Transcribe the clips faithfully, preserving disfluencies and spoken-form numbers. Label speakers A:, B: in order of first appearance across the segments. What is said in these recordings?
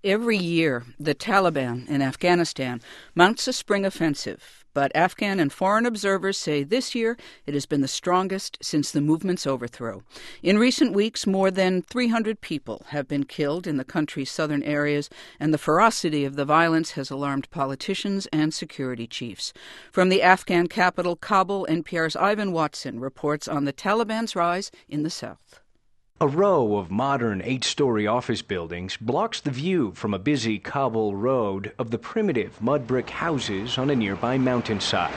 A: Every year, the Taliban in Afghanistan mounts a spring offensive, but Afghan and foreign observers say this year it has been the strongest since the movement's overthrow. In recent weeks, more than three hundred people have been killed in the country's southern areas, and the ferocity of the violence has alarmed politicians and security chiefs. From the Afghan capital, Kabul, N P R's Ivan Watson reports on the Taliban's rise in the south.
B: A row of modern eight-story office buildings blocks the view from a busy Kabul road of the primitive mud brick houses on a nearby mountainside.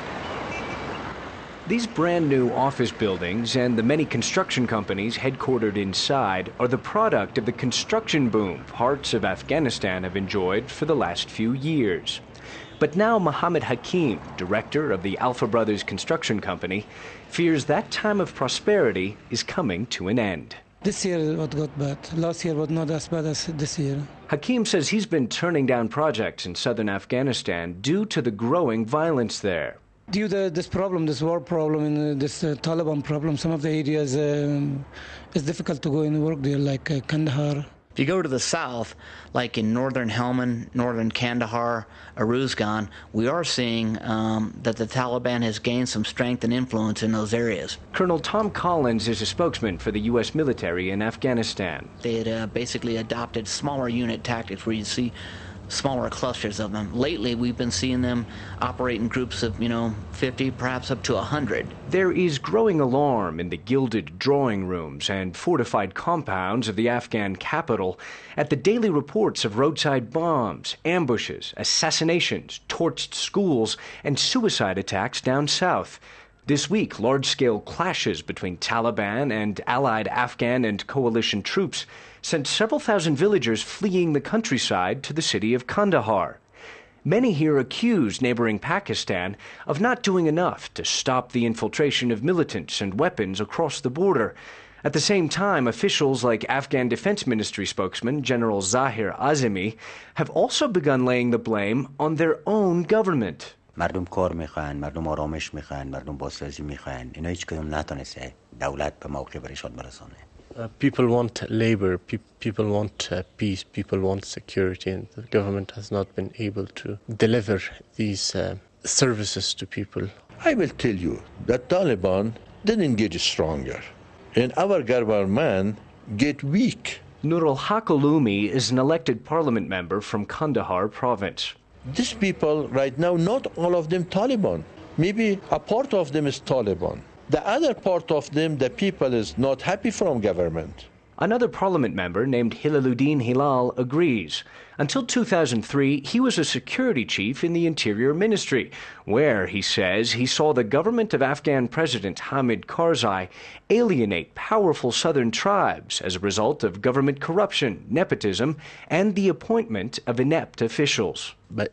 B: These brand-new office buildings and the many construction companies headquartered inside are the product of the construction boom parts of Afghanistan have enjoyed for the last few years. But now Mohammed Hakim, director of the Alpha Brothers Construction Company, fears that time of prosperity is coming to an end.
C: This year it got bad. Last year was not as bad as this year.
B: Hakim says he's been turning down projects in southern Afghanistan due to the growing violence there.
C: Due to this problem, this war problem, and uh, this uh, Taliban problem, some of the areas um, it's difficult to go and work there, like uh, Kandahar.
D: If you go to the south, like in northern Helmand, northern Kandahar, Uruzgan, we are seeing um, that the Taliban has gained some strength and influence in those areas.
B: Colonel Tom Collins is a spokesman for the U S military in Afghanistan.
D: They had uh, basically adopted smaller unit tactics where you see smaller clusters of them. Lately, we've been seeing them operate in groups of, you know, fifty, perhaps up to one hundred.
B: There is growing alarm in the gilded drawing rooms and fortified compounds of the Afghan capital at the daily reports of roadside bombs, ambushes, assassinations, torched schools, and suicide attacks down south. This week, large-scale clashes between Taliban and allied Afghan and coalition troops sent several thousand villagers fleeing the countryside to the city of Kandahar. Many here accuse neighboring Pakistan of not doing enough to stop the infiltration of militants and weapons across the border. At the same time, officials like Afghan Defense Ministry spokesman General Zahir Azami have also begun laying the blame on their own government.
E: مردم کار میخواین، مردم آرامش میخواین، مردم بازسازی میخواین. اینا هیچ کدوم نتونسته دولت به موقع برشاد برسانه.
F: Uh, people want labor, pe- people want uh, peace, people want security, and the government has not been able to deliver these uh, services to people.
G: I will tell you that Taliban didn't get stronger, and our government get weak.
B: Nurul Haq Ulumi is an elected parliament member from Kandahar province.
G: These people right now, not all of them Taliban. Maybe a part of them is Taliban. The other part of them, the people is not happy from government.
B: Another parliament member named Hilaluddin Hilal agrees. Until two thousand three, he was a security chief in the Interior Ministry, where, he says, he saw the government of Afghan President Hamid Karzai alienate powerful southern tribes as a result of government corruption, nepotism, and the appointment of inept officials.
F: The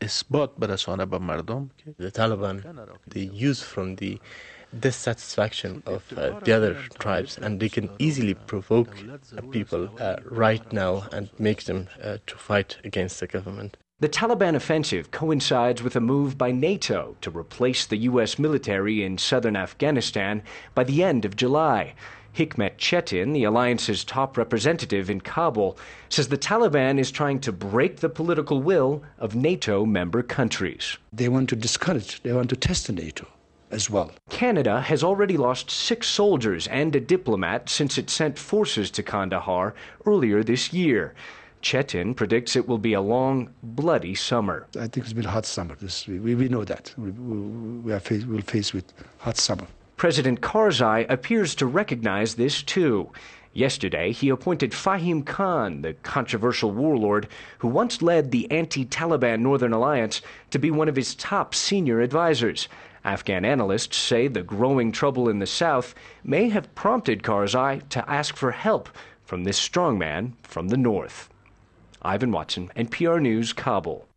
F: Taliban, they use from the dissatisfaction of uh, the other tribes, and they can easily provoke uh, people uh, right now and make them uh, to fight against the government.
B: The Taliban offensive coincides with a move by NATO to replace the U S military in southern Afghanistan by the end of July. Hikmet Chetin, the alliance's top representative in Kabul, says the Taliban is trying to break the political will of NATO member countries.
H: They want to discourage, they want to test NATO as well.
B: Canada has already lost six soldiers and a diplomat since it sent forces to Kandahar earlier this year. Chetin predicts it will be a long, bloody summer.
H: I think it's been a hot summer. This, we, we know that. We, we, we are face, we'll face with hot summer.
B: President Karzai appears to recognize this too. Yesterday, he appointed Fahim Khan, the controversial warlord who once led the anti-Taliban Northern Alliance, to be one of his top senior advisors. Afghan analysts say the growing trouble in the south may have prompted Karzai to ask for help from this strongman from the north. Ivan Watson, N P R News, Kabul.